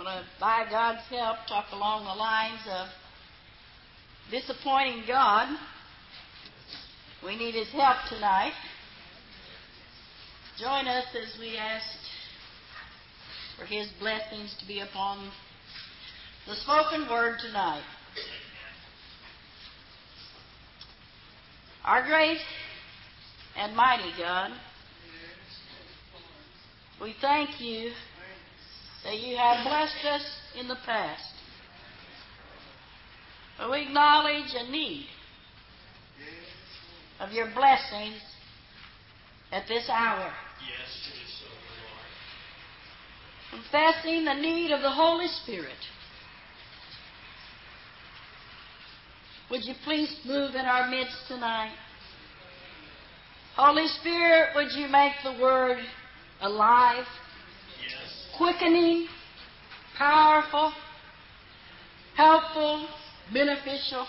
I'm going to, by God's help, talk along the lines of disappointing God. We need His help tonight. Join us as we ask for His blessings to be upon the spoken word tonight. Our great and mighty God, we thank You that You have blessed us in the past. But we acknowledge a need of Your blessings at this hour. Yes, it is so, Lord. Confessing the need of the Holy Spirit. Would You please move in our midst tonight? Holy Spirit, would You make the Word alive, Yes. quickening, powerful, helpful, beneficial.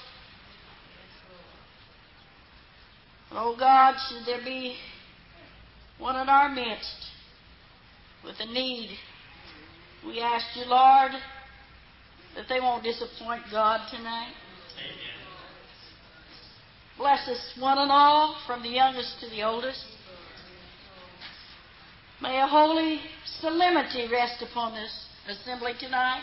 Oh God, should there be one in our midst with a need, we ask You, Lord, that they won't disappoint God tonight. Amen. Bless us one and all, from the youngest to the oldest. May a holy solemnity rest upon this assembly tonight.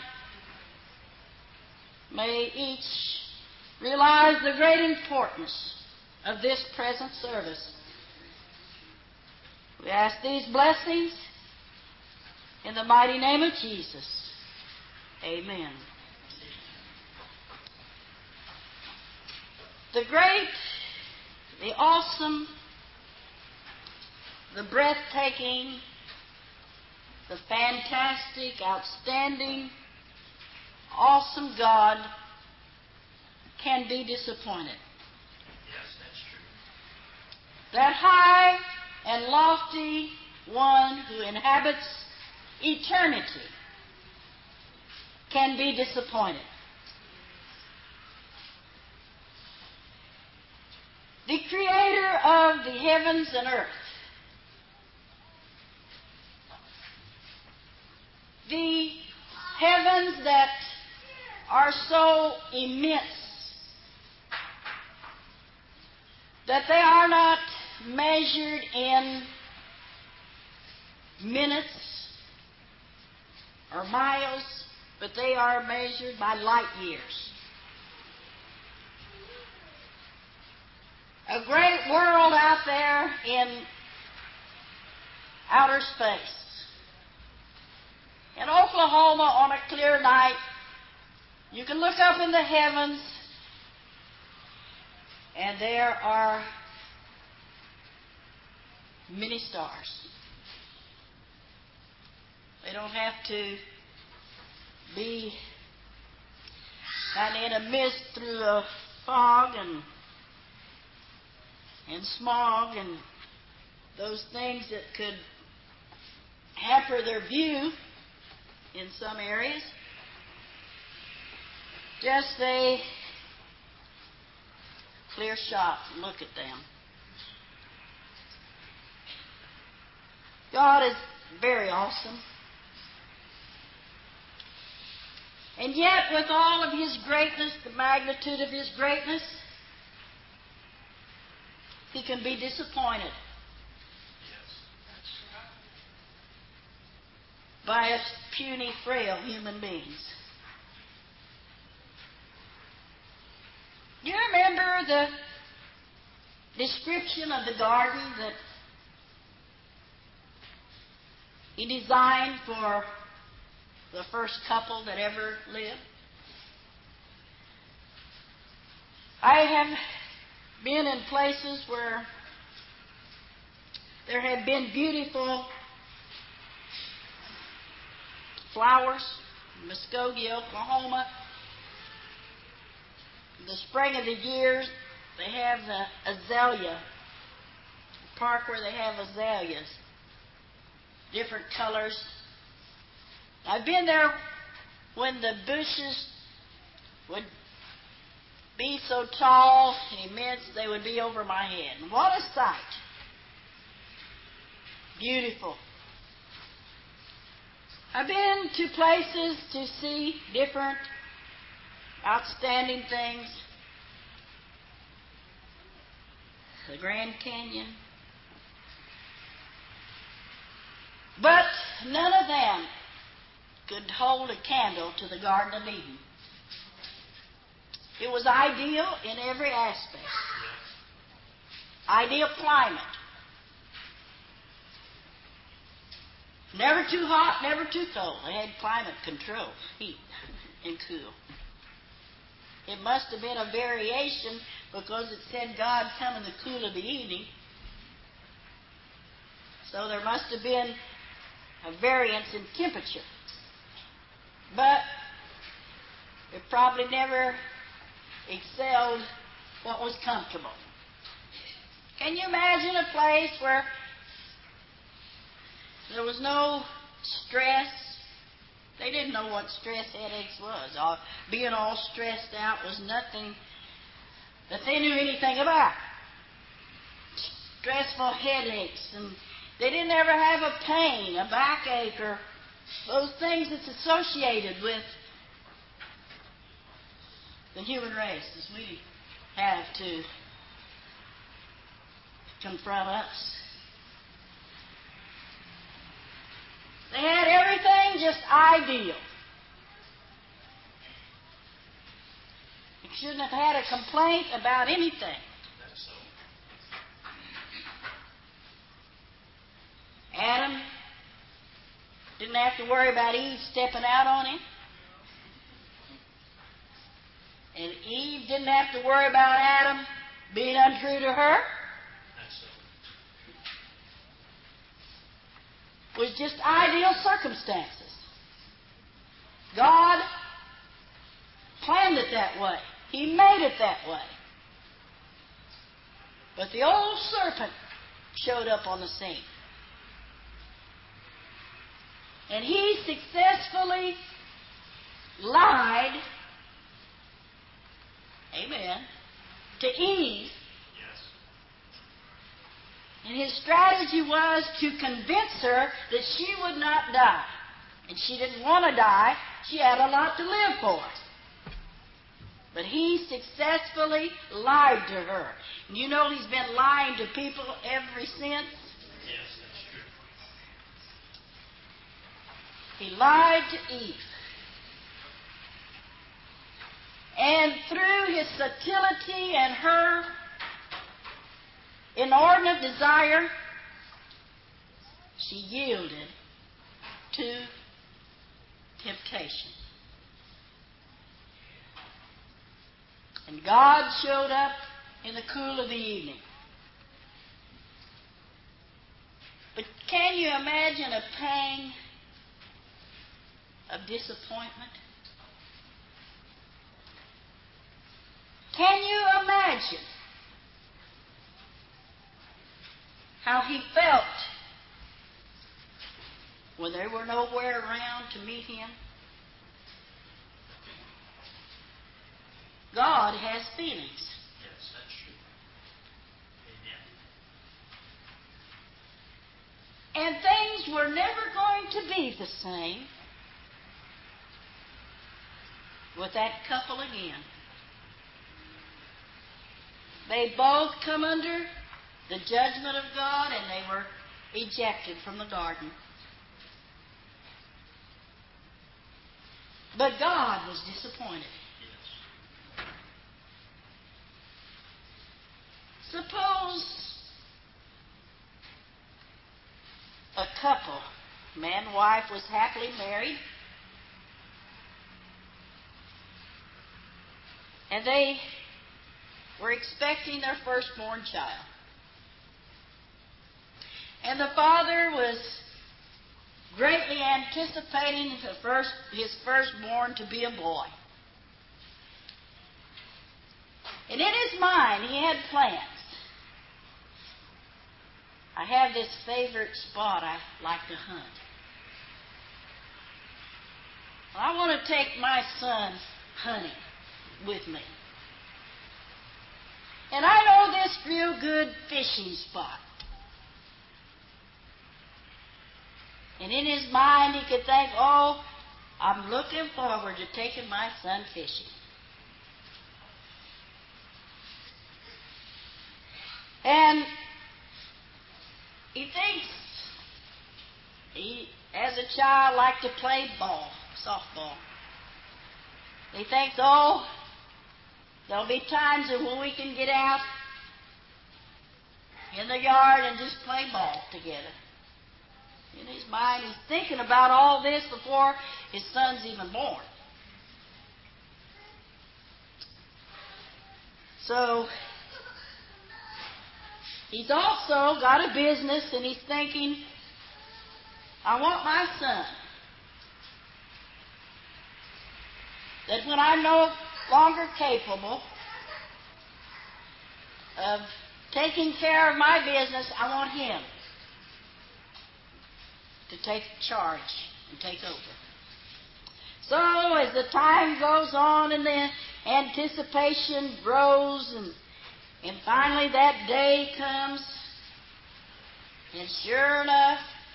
May each realize the great importance of this present service. We ask these blessings in the mighty name of Jesus. Amen. The great, the awesome, the breathtaking, the fantastic, outstanding, awesome God can be disappointed. Yes, that's true. That high and lofty one who inhabits eternity can be disappointed. The Creator of the heavens and earth, the heavens that are so immense that they are not measured in minutes or miles, but they are measured by light years. A great world out there in outer space. In Oklahoma on a clear night, you can look up in the heavens and there are many stars. They don't have to be kind of in a mist through a fog and smog and those things that could hamper their view in some areas. Just a clear shot. Look at them. God is very awesome. And yet, with all of His greatness, the magnitude of His greatness, He can be disappointed by us puny, frail human beings. You remember the description of the garden that He designed for the first couple that ever lived? I have been in places where there have been beautiful flowers. Muskogee, Oklahoma. In the spring of the year, they have the azalea. A park where they have azaleas. Different colors. I've been there when the bushes would be so tall and immense they would be over my head. And what a sight. Beautiful. I've been to places to see different outstanding things. The Grand Canyon. But none of them could hold a candle to the Garden of Eden. It was ideal in every aspect. Ideal climate. Never too hot, never too cold. They had climate control, heat and cool. It must have been a variation because it said God come in the cool of the evening. So there must have been a variance in temperature. But it probably never excelled what was comfortable. Can you imagine a place where there was no stress? They didn't know what stress headaches was. Being all stressed out was nothing that they knew anything about. Stressful headaches, and they didn't ever have a pain, a backache, or those things that's associated with the human race as we have to confront us. They had everything just ideal. You shouldn't have had a complaint about anything. That's so. Adam didn't have to worry about Eve stepping out on him. And Eve didn't have to worry about Adam being untrue to her. That's so. It was just ideal circumstances. God planned it that way. He made it that way. But the old serpent showed up on the scene. And he successfully lied, amen, to Eve. Yes. And his strategy was to convince her that she would not die. And she didn't want to die. She had a lot to live for. But he successfully lied to her. And you know he's been lying to people ever since. Yes, that's true. He lied to Eve. And through his subtlety and her inordinate desire, she yielded to temptation. And God showed up in the cool of the evening. But can you imagine a pang of disappointment? Can you imagine how he felt when they were nowhere around to meet him? God has feelings. Yes, that's true. Amen. And things were never going to be the same with that couple again. They both come under the judgment of God, and they were ejected from the garden. But God was disappointed. Yes. Suppose a couple, man and wife, was happily married, and they were expecting their firstborn child. And the father was greatly anticipating his firstborn to be a boy. And in his mind, he had plans. I have this favorite spot I like to hunt. I want to take my son hunting with me. And I know this real good fishing spot. And in his mind he could think, oh, I'm looking forward to taking my son fishing. And he thinks he, as a child, liked to play ball, softball. He thinks, oh, there'll be times when we can get out in the yard and just play ball together. In his mind, he's thinking about all this before his son's even born. So, he's also got a business, and he's thinking, I want my son, that when I'm no longer capable of taking care of my business, I want him to take charge and take over. So as the time goes on and the anticipation grows, and finally that day comes, and sure enough,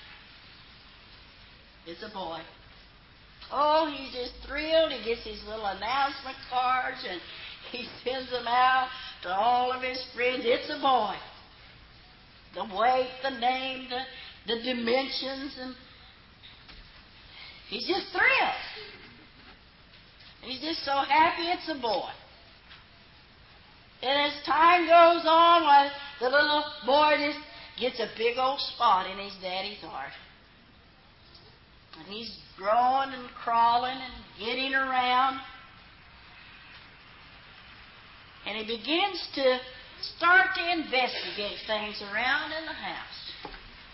it's a boy. Oh, he's just thrilled. He gets his little announcement cards and he sends them out to all of his friends. It's a boy. The weight, the name, the dimensions, and he's just thrilled. He's just so happy it's a boy. And as time goes on, well, the little boy just gets a big old spot in his daddy's heart. And he's growing and crawling and getting around. And he begins to start to investigate things around in the house.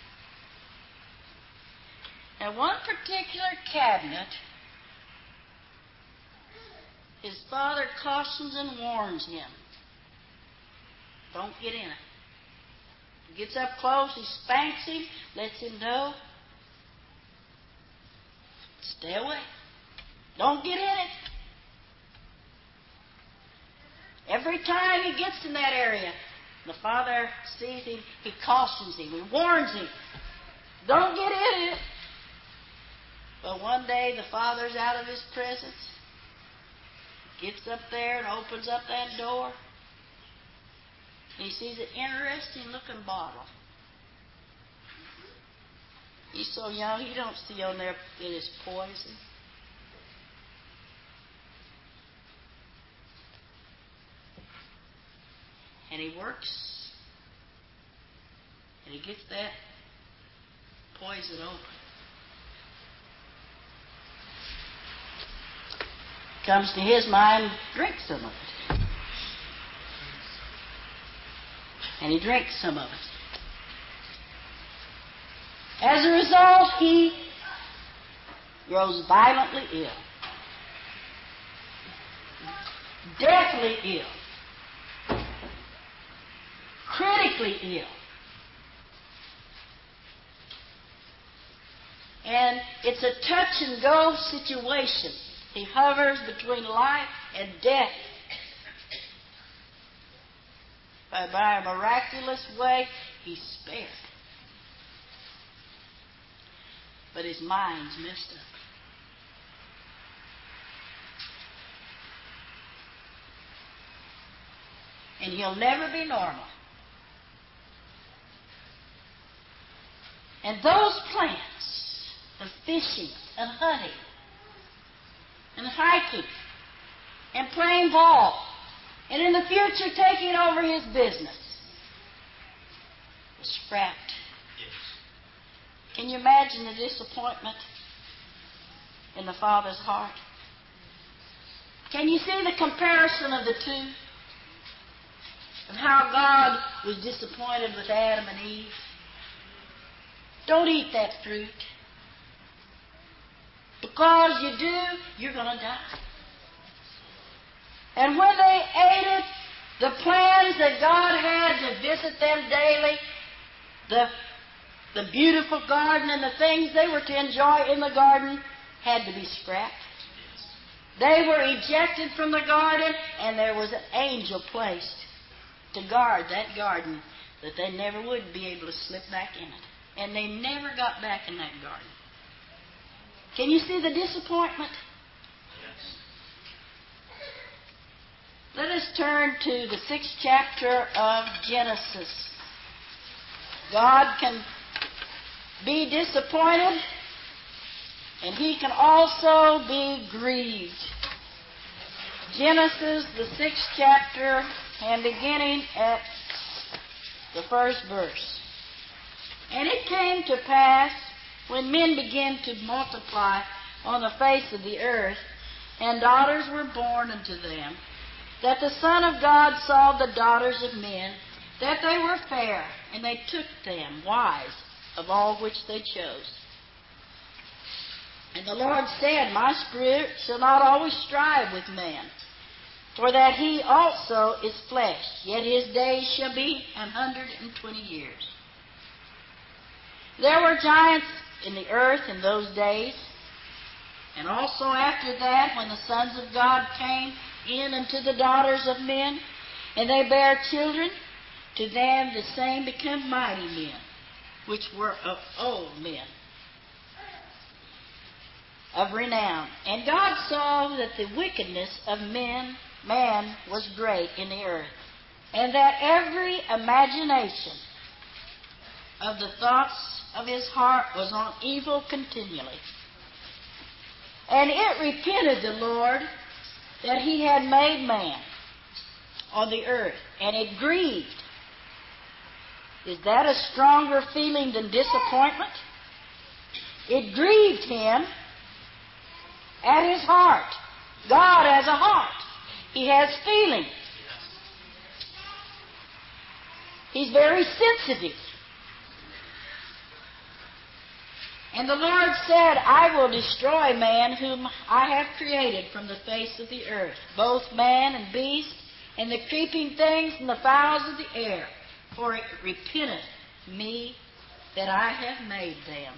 And one particular cabinet, his father cautions and warns him. Don't get in it. He gets up close, he spanks him, lets him know. Stay away. Don't get in it. Every time he gets in that area, the father sees him, he cautions him, he warns him. Don't get in it. But one day the father's out of his presence, gets up there and opens up that door. He sees an interesting looking bottle. He's so young, he don't see on there it is poison. And he works, and he gets that poison open. Comes to his mind, drink some of it. And he drinks some of it. As a result, he grows violently ill. Deathly ill. Critically ill. And it's a touch and go situation. He hovers between life and death. But by a miraculous way, he's spared. But his mind's messed up. And he'll never be normal. And those plans of fishing and hunting and hiking and playing ball and in the future taking over his business was scrapped. Can you imagine the disappointment in the father's heart? Can you see the comparison of the two? And how God was disappointed with Adam and Eve? Don't eat that fruit. Because you do, you're going to die. And when they ate it, the plans that God had to visit them daily, the beautiful garden and the things they were to enjoy in the garden had to be scrapped. They were ejected from the garden, and there was an angel placed to guard that garden, that they never would be able to slip back in it. And they never got back in that garden. Can you see the disappointment? Yes. Let us turn to the 6th chapter of Genesis. God can be disappointed, and He can also be grieved. Genesis, the 6th chapter, and beginning at the first verse. And it came to pass, when men began to multiply on the face of the earth, and daughters were born unto them, that the Son of God saw the daughters of men, that they were fair, and they took them wives of all which they chose. And the Lord said, My spirit shall not always strive with man, for that he also is flesh, yet his days shall be 120 years. There were giants in the earth in those days, and also after that, when the sons of God came in unto the daughters of men, and they bare children, to them the same became mighty men, which were of old men, of renown. And God saw that the wickedness of man was great in the earth, and that every imagination of the thoughts of his heart was on evil continually. And it repented the Lord that He had made man on the earth, and it grieved. Is that a stronger feeling than disappointment? It grieved Him at His heart. God has a heart. He has feeling. He's very sensitive. And the Lord said, I will destroy man whom I have created from the face of the earth, both man and beast, and the creeping things and the fowls of the air, for it repenteth me that I have made them.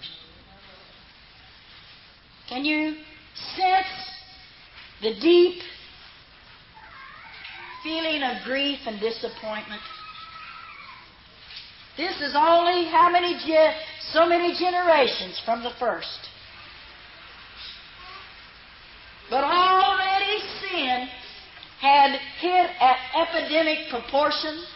Can you sense the deep feeling of grief and disappointment? This is only so many generations from the first. But already sin had hit at epidemic proportion,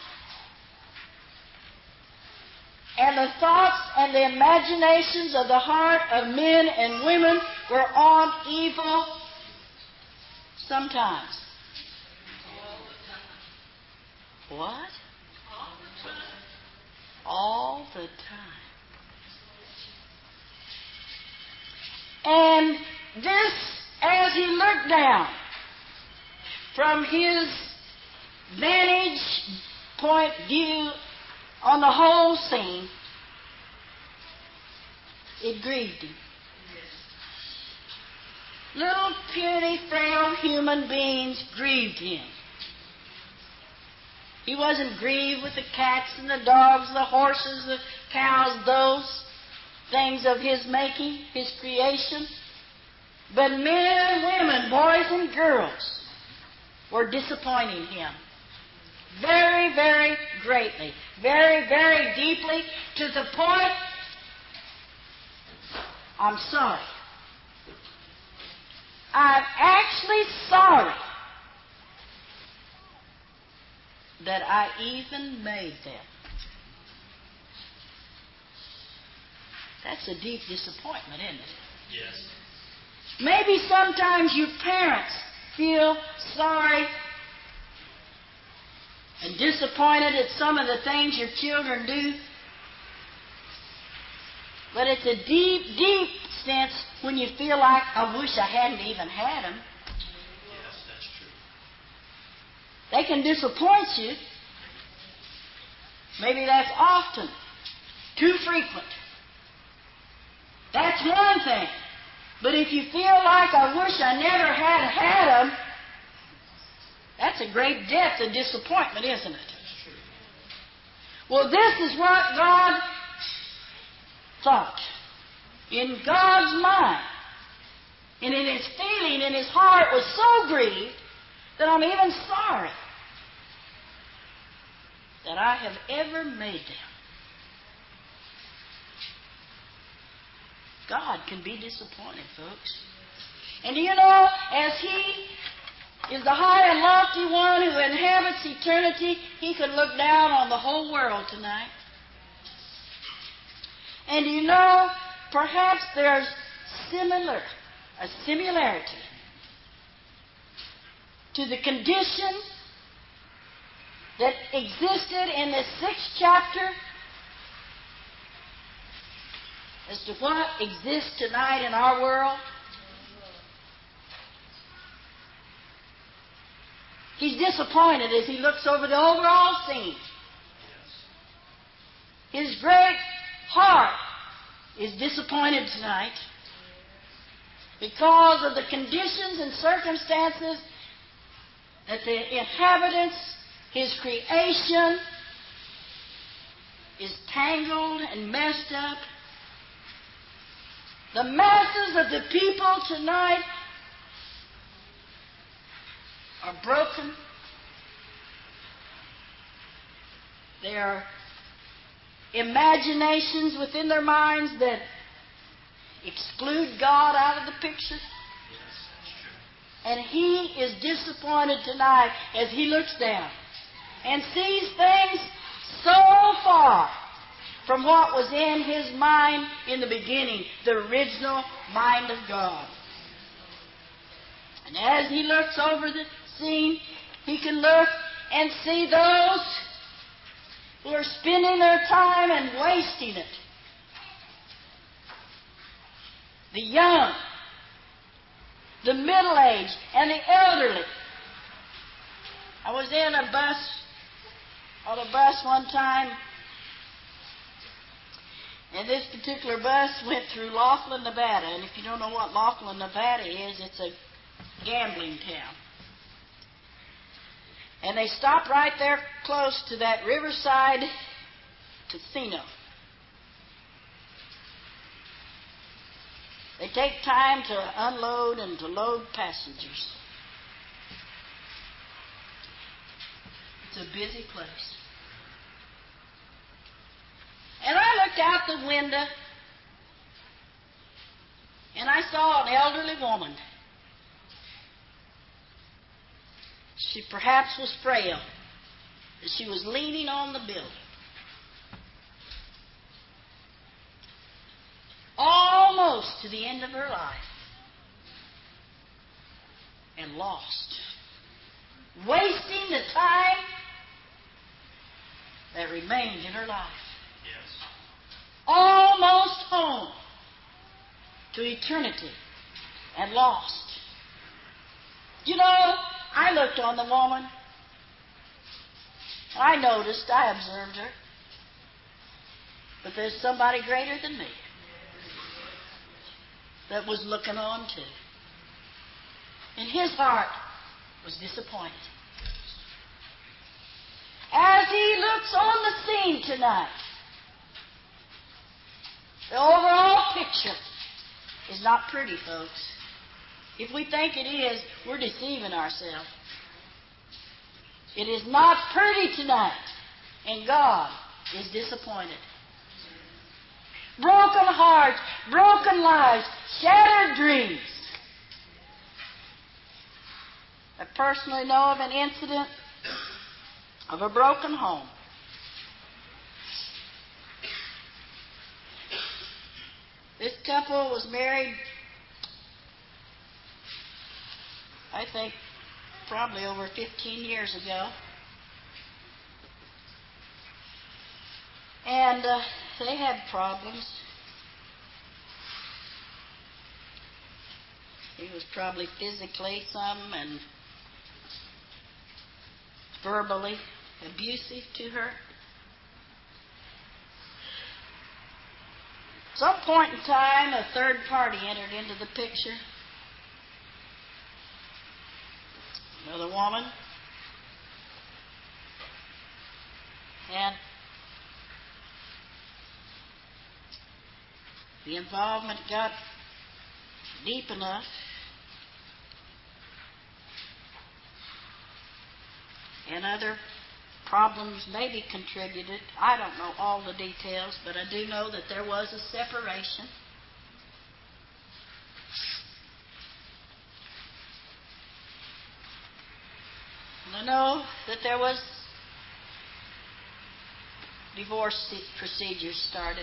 and the thoughts and the imaginations of the heart of men and women were on evil sometimes. What? All the time. And this, as he looked down from his vantage point view on the whole scene, it grieved him. Little puny, frail human beings grieved him. He wasn't grieved with the cats and the dogs, the horses, the cows, those things of his making, his creation. But men and women, boys and girls, were disappointing him. Very, very greatly. Very, very deeply, to the point, I'm sorry. I'm actually sorry that I even made them. That's a deep disappointment, isn't it? Yes. Maybe sometimes you parents feel sorry and disappointed at some of the things your children do. But it's a deep, deep sense when you feel like, I wish I hadn't even had them. Yes, that's true. They can disappoint you. Maybe that's often, too frequent. That's one thing. But if you feel like, I wish I never had them, that's a great depth of disappointment, isn't it? That's true. Well, this is what God thought. In God's mind, and in His feeling, in His heart, was so grieved that I'm even sorry that I have ever made them. God can be disappointed, folks. And you know, as He is the high and lofty one who inhabits eternity, He could look down on the whole world tonight. And you know, perhaps there's a similarity to the condition that existed in this 6th chapter as to what exists tonight in our world. He's disappointed as he looks over the overall scene. His great heart is disappointed tonight because of the conditions and circumstances that the inhabitants, His creation, is tangled and messed up. The masses of the people tonight are broken. Their imaginations within their minds that exclude God out of the picture. And He is disappointed tonight as He looks down and sees things so far from what was in His mind in the beginning, the original mind of God. And as He looks over the scene, He can look and see those who are spending their time and wasting it. The young, the middle-aged, and the elderly. I was on a bus one time, and this particular bus went through Laughlin, Nevada. And if you don't know what Laughlin, Nevada is, it's a gambling town. And they stopped right there close to that Riverside Casino. They take time to unload and to load passengers. It's a busy place. And I looked out the window and I saw an elderly woman. She perhaps was frail, but she was leaning on the building. Almost to the end of her life. And lost. Wasting the time that remained in her life. Yes. Almost home to eternity and lost. You know, I looked on the woman. I noticed, I observed her. But there's somebody greater than me that was looking on too. And his heart was disappointed. As he looks on the scene tonight, the overall picture is not pretty, folks. If we think it is, we're deceiving ourselves. It is not pretty tonight, and God is disappointed. Broken hearts, broken lives, shattered dreams. I personally know of an incident of a broken home. This couple was married, I think, probably over 15 years ago. And they had problems. He was probably physically some and verbally abusive to her. Some point in time, a third party entered into the picture. Another woman. And the involvement got deep enough. And other problems maybe contributed. I don't know all the details, but I do know that there was a separation. I know that there was divorce procedures started.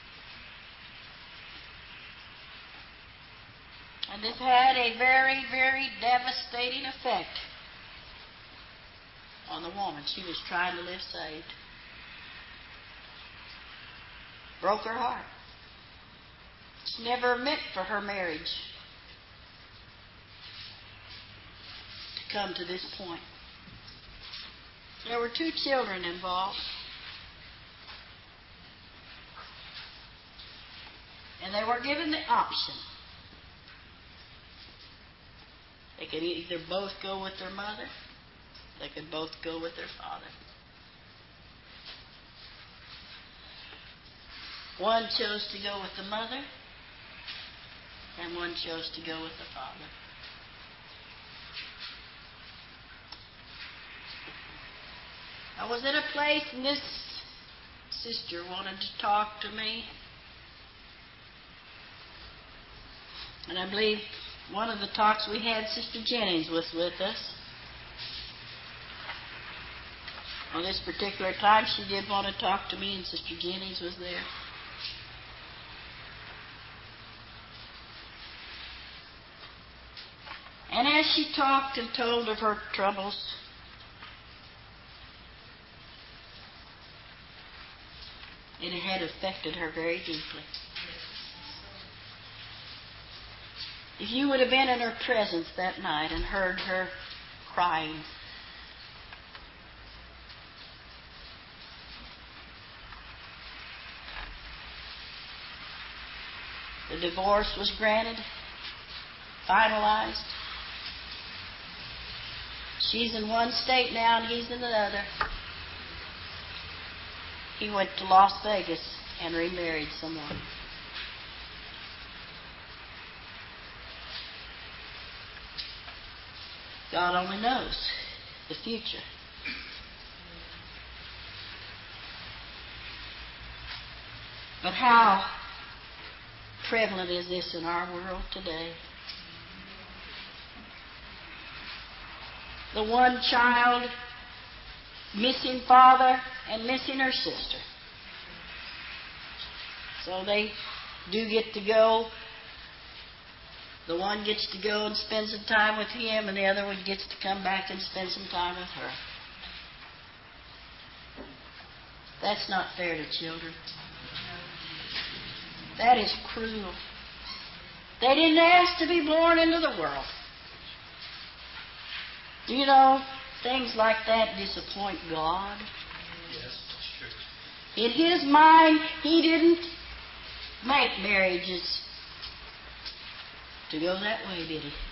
And this had a very, very devastating effect on the woman. She was trying to live saved. Broke her heart. It's never meant for her marriage to come to this point. There were 2 children involved. And they were given the option. They could either both go with their mother, they could both go with their father. One chose to go with the mother, and one chose to go with the father. I was at a place, and this sister wanted to talk to me. And I believe one of the talks we had, Sister Jennings was with us. On this particular time, she did want to talk to me, and Sister Jennings was there. And as she talked and told of her troubles, it had affected her very deeply. If you would have been in her presence that night and heard her crying, the divorce was granted, finalized. She's in one state now and he's in another. He went to Las Vegas and remarried someone. God only knows the future. But how prevalent is this in our world today? The one child missing father and missing her sister. So they do get to go. The one gets to go and spend some time with him, and the other one gets to come back and spend some time with her. That's not fair to children. That is cruel. They didn't ask to be born into the world. Do you know, things like that disappoint God? Yes, that's true. In His mind, He didn't make marriages to go that way, did He?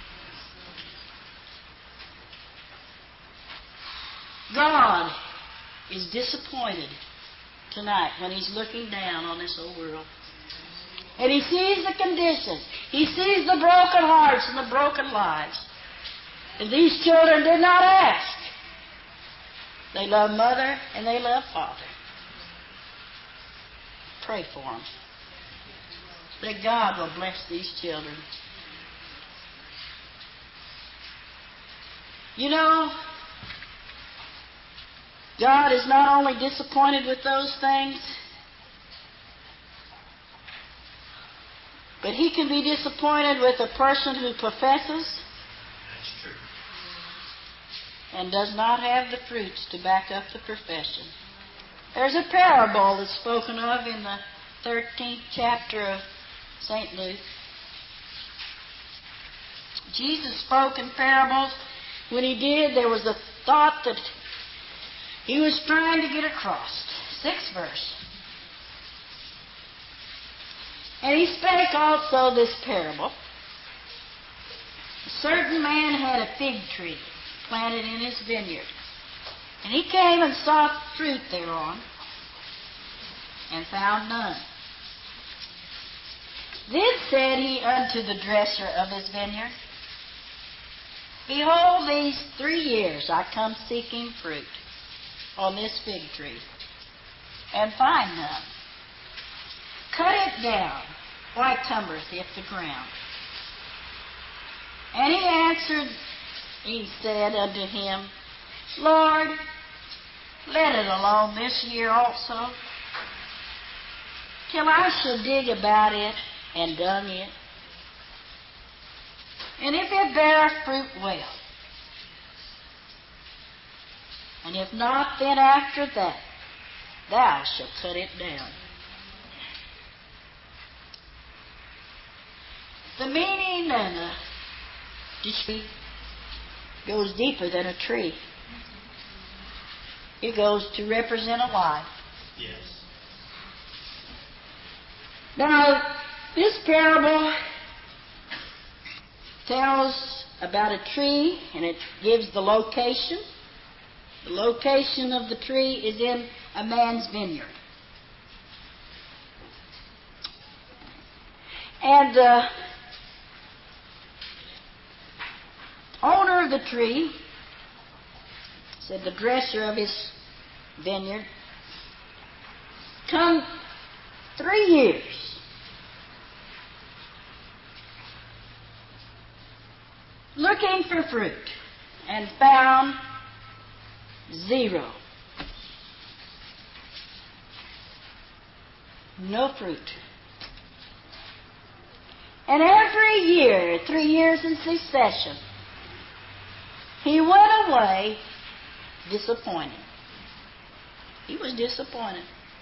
God is disappointed tonight when He's looking down on this old world. And He sees the condition. He sees the broken hearts and the broken lives. And these children did not ask. They love mother and they love father. Pray for them. That God will bless these children. You know, God is not only disappointed with those things, but He can be disappointed with a person who professes That's true. and does not have the fruits to back up the profession. There's a parable that's spoken of in the 13th chapter of St. Luke. Jesus spoke in parables. When He did, there was a thought that He was trying to get across. 6th verse. And He spake also this parable. A certain man had a fig tree planted in his vineyard. And he came and sought fruit thereon, and found none. Then said he unto the dresser of his vineyard, Behold, these 3 years I come seeking fruit on this fig tree, and find none. Cut it down. Why cumbereth it the ground? And he answered, he said unto him, Lord, let it alone this year also, till I shall dig about it and dung it. And if it bear fruit, well. And if not, then after that, thou shalt cut it down. The meaning and the tree goes deeper than a tree. It goes to represent a life. Yes. Now, this parable tells about a tree, and it gives the location. The location of the tree is in a man's vineyard. And the owner of the tree said the dresser of his vineyard, come 3 years. Looking for fruit, and found 0. No fruit. And every year, 3 years in succession, he went away disappointed. He was disappointed.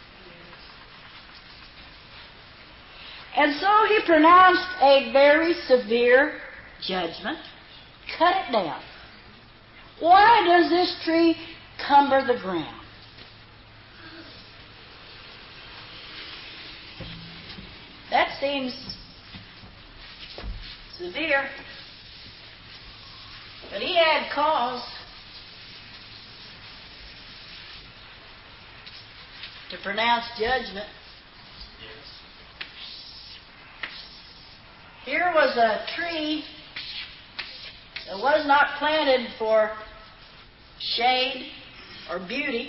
And so he pronounced a very severe judgment. Cut it down. Why does this tree cumber the ground? That seems severe. But he had cause to pronounce judgment. Yes. Here was a tree that was not planted for shade or beauty.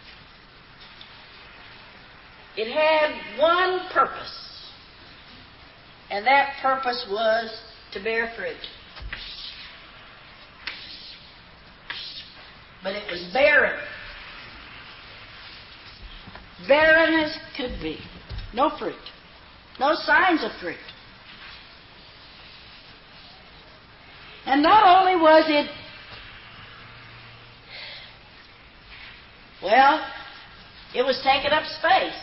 It had one purpose, and that purpose was to bear fruit. But it was barren. Barren as could be. No fruit. No signs of fruit. And not only was it, well, it was taking up space.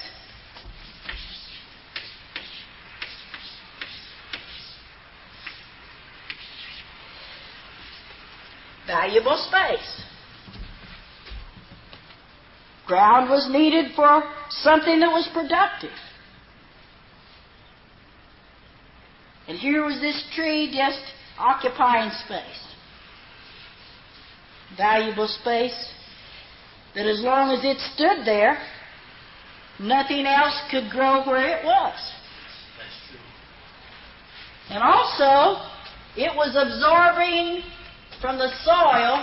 Valuable space. Ground was needed for something that was productive. And here was this tree just occupying space. Valuable space that as long as it stood there, nothing else could grow where it was. That's true. And also, it was absorbing from the soil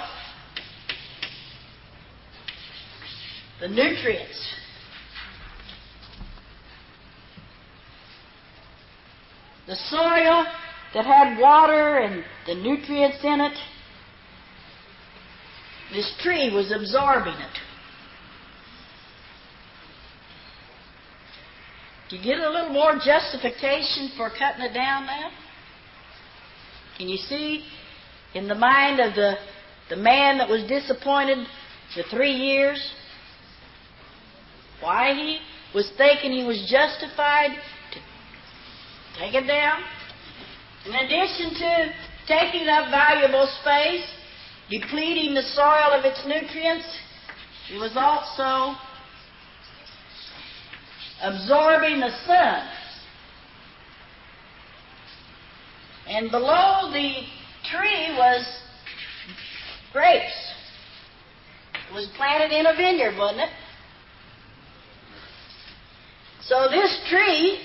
the nutrients. The soil that had water and the nutrients in it, this tree was absorbing it. Do you get a little more justification for cutting it down now? Can you see in the mind of the man that was disappointed for 3 years why he was thinking he was justified to take it down? In addition to taking up valuable space, depleting the soil of its nutrients, it was also absorbing the sun. And below the tree was grapes. It was planted in a vineyard, wasn't it? So this tree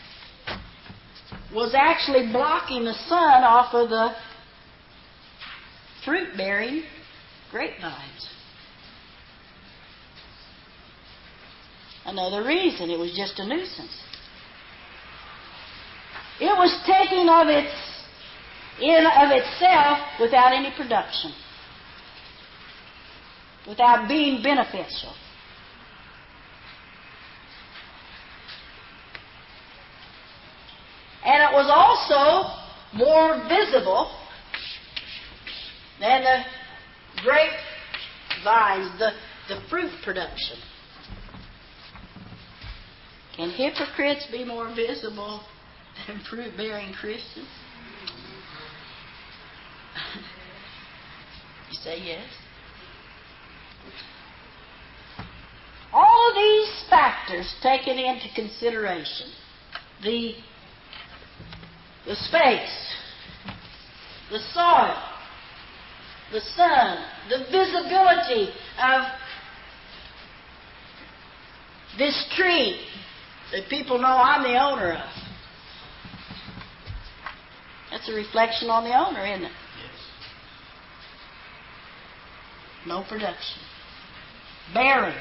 was actually blocking the sun off of the fruit-bearing grapevines. Another reason, it was just a nuisance. It was taking of itself without any production. without being beneficial. And it was also more visible than the grapevines, the fruit production. Can hypocrites be more visible than fruit-bearing Christians? You say yes. All of these factors taken into consideration, the space, the soil, the sun, the visibility of this tree that people know I'm the owner of. That's a reflection on the owner, isn't it? Yes. No production. Barren.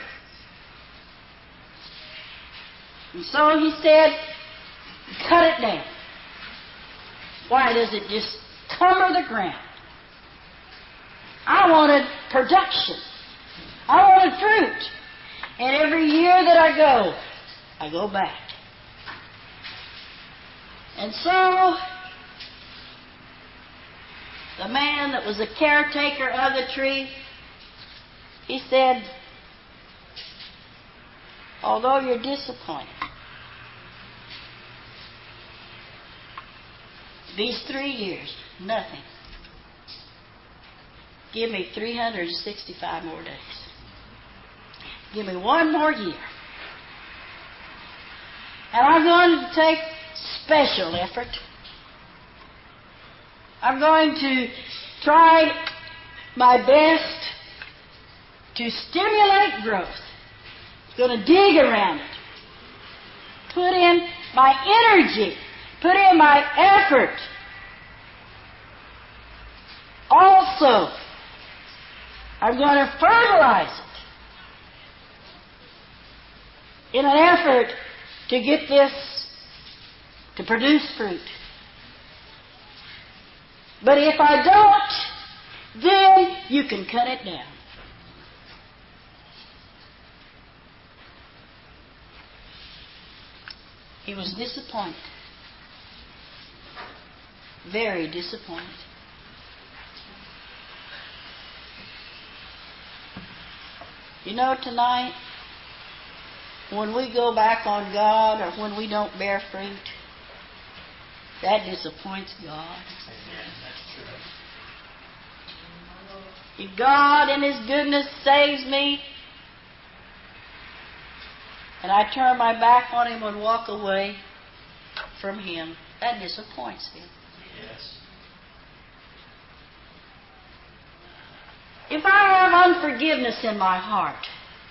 And so he said, cut it down. Why does it just cover the ground? I wanted production. I wanted fruit. And every year that I go back. And so, the man that was the caretaker of the tree, he said, although you're disappointed, these 3 years, nothing. Give me 365 more days. Give me 1 more year. And I'm going to take special effort. I'm going to try my best to stimulate growth. I'm going to dig around it. Put in my energy. Put in my effort. Also, I'm going to fertilize it in an effort to get this to produce fruit. But if I don't, then you can cut it down. He was disappointed. Very disappointed. You know, tonight, when we go back on God or when we don't bear fruit, that disappoints God. Amen. That's true. If God in His goodness saves me, and I turn my back on Him and walk away from Him, that disappoints Him. Yes. If I have unforgiveness in my heart,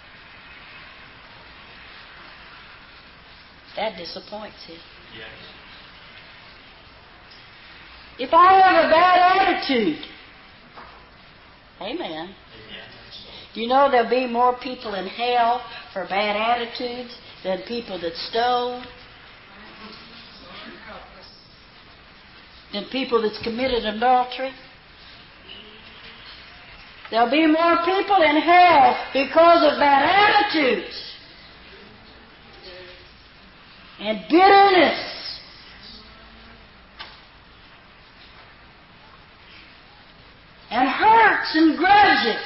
that disappoints Him. Yes. If I have a bad attitude, amen. Amen. Do you know there'll be more people in hell for bad attitudes than people that stole? Than people that's committed adultery? There'll be more people in hell because of bad attitudes and bitterness. And hurts and grudges.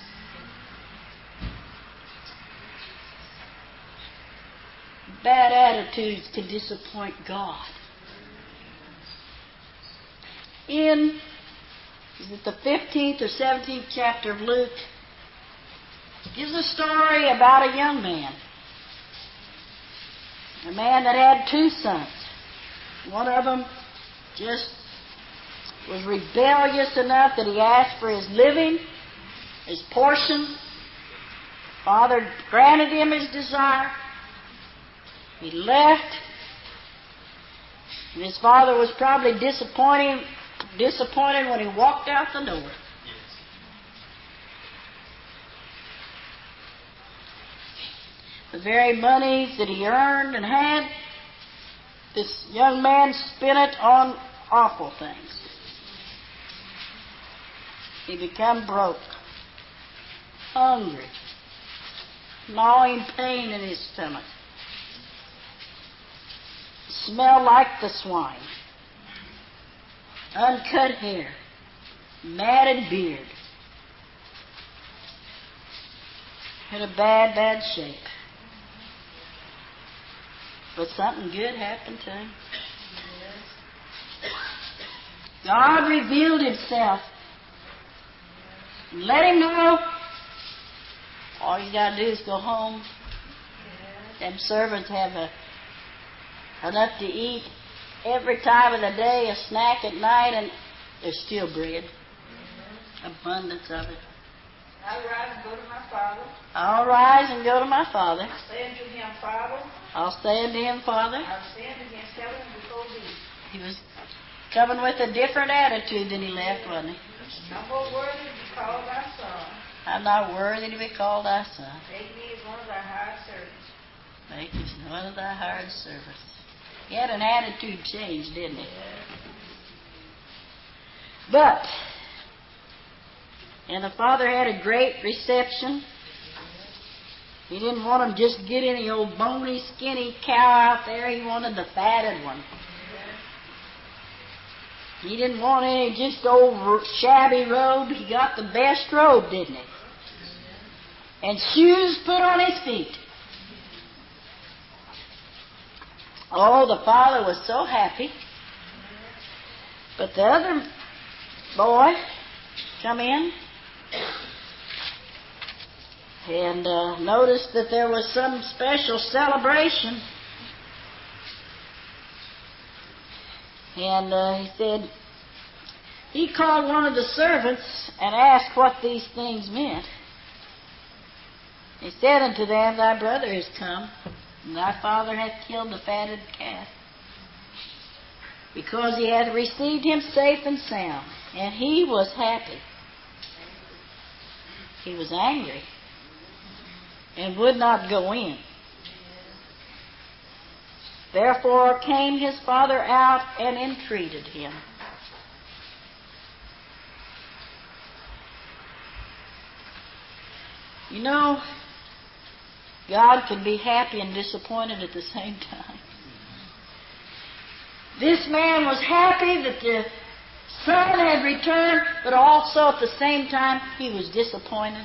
Bad attitudes can disappoint God. In, is it the 15th or 17th chapter of Luke, gives a story about a young man. A man that had 2 sons. One of them just was rebellious enough that he asked for his living, his portion. Father granted him his desire. He left. And his father was probably disappointed when he walked out the door. Yes. The very money that he earned and had, this young man spent it on awful things. He became broke. hungry, gnawing pain in his stomach, smelled like the swine, uncut hair, matted beard, in a bad, bad shape. But something good happened to him. God revealed Himself. Let him know. All you got to do is go home. Them servants have enough to eat every time of the day, a snack at night, and there's still bread. Abundance of it. I'll rise and go to my Father. I'll rise and go to my Father. I'll say unto Him, Father. I'll say unto Him, Father. I'll stand against heaven before Thee. He was coming with a different attitude than he left, wasn't he? I'm not worthy to be called Thy Son. I'm not worthy to be called Thy Son. Make me as one of Thy hired servants. Make me as one of Thy hired servants. He had an attitude change, didn't he? But, and the Father had a great reception. He didn't want him just get any old bony, skinny cow out there. He wanted the fatted one. He didn't want any just old shabby robe. He got the best robe, didn't he? And shoes put on his feet. Oh, the Father was so happy. But the other boy come in and noticed that there was some special celebration. And he said, he called one of the servants and asked what these things meant. He said unto them, Thy brother is come, and thy father hath killed the fatted calf, because he hath received him safe and sound. And he was happy. He was angry and would not go in. Therefore came his father out and entreated him. You know, God can be happy and disappointed at the same time. This man was happy that the son had returned, but also at the same time he was disappointed.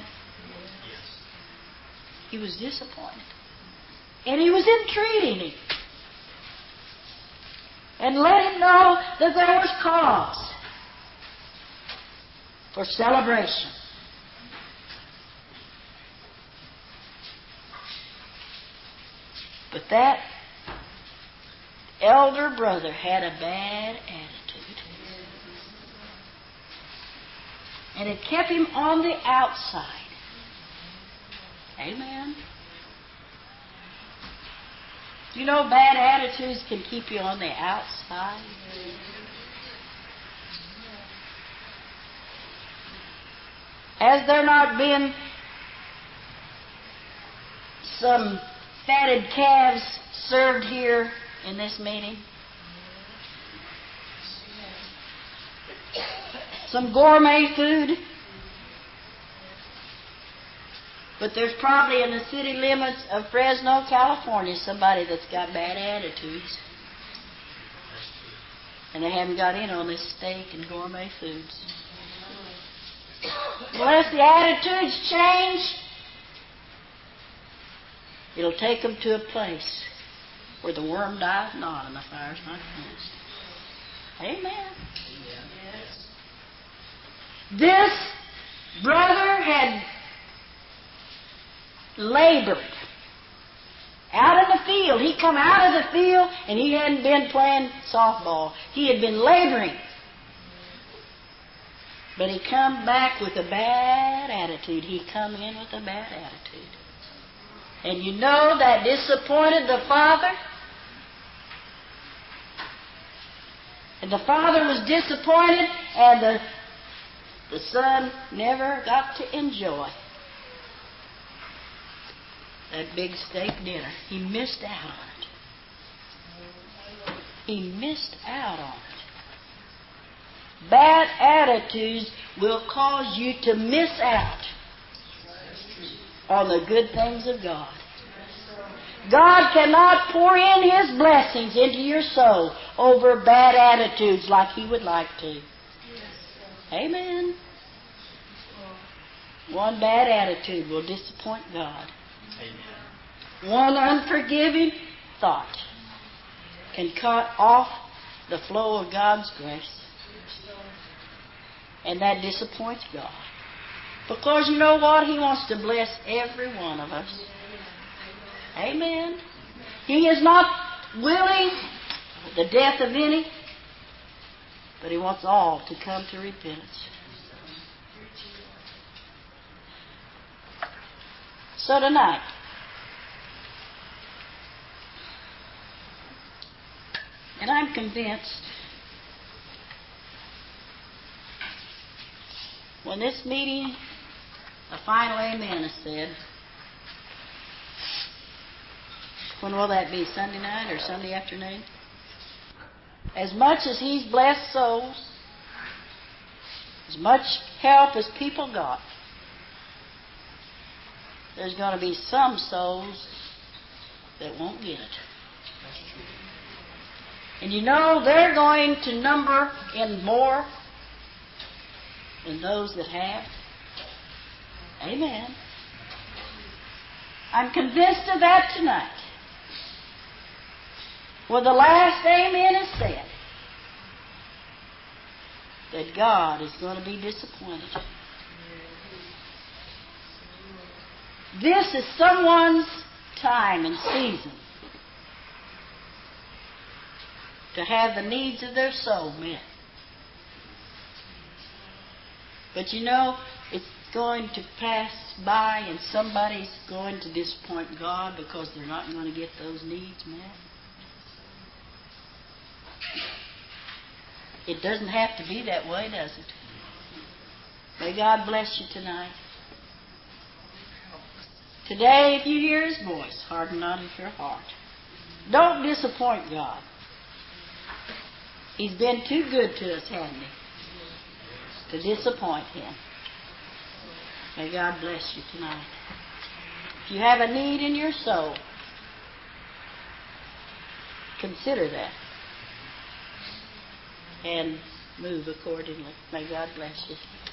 He was disappointed. And he was entreating him. And let him know that there was cause for celebration. But that elder brother had a bad attitude. And it kept him on the outside. Amen. You know, bad attitudes can keep you on the outside. Has there not been some fatted calves served here in this meeting? Some gourmet food? But there's probably in the city limits of Fresno, California, somebody that's got bad attitudes. And they haven't got in on this steak and gourmet foods. Unless the attitudes change, it'll take them to a place where the worm dies not and the fire's not quenched. Amen. This brother had labored out in the field. He come out of the field and he hadn't been playing softball. He had been laboring. But he come back with a bad attitude. He come in with a bad attitude. And you know that disappointed the father. And the father was disappointed, and the son never got to enjoy that big steak dinner. He missed out on it. He missed out on it. Bad attitudes will cause you to miss out on the good things of God. God cannot pour in His blessings into your soul over bad attitudes like He would like to. Amen. One bad attitude will disappoint God. Amen. One unforgiving thought can cut off the flow of God's grace. And that disappoints God. Because you know what? He wants to bless every one of us. Amen. He is not willing the death of any, but He wants all to come to repentance. So tonight, and I'm convinced when this meeting, a final amen is said, when will that be? Sunday night or Sunday afternoon? As much as He's blessed souls, as much help as people got, there's going to be some souls that won't get it. And you know, they're going to number in more than those that have. Amen. I'm convinced of that tonight. When the last amen is said, that God is going to be disappointed. This is someone's time and season to have the needs of their soul met. But you know, it's going to pass by and somebody's going to disappoint God because they're not going to get those needs met. It doesn't have to be that way, does it? May God bless you tonight. Today, if you hear His voice, harden not your heart. Don't disappoint God. He's been too good to us, hasn't He? To disappoint Him. May God bless you tonight. If you have a need in your soul, consider that. And move accordingly. May God bless you.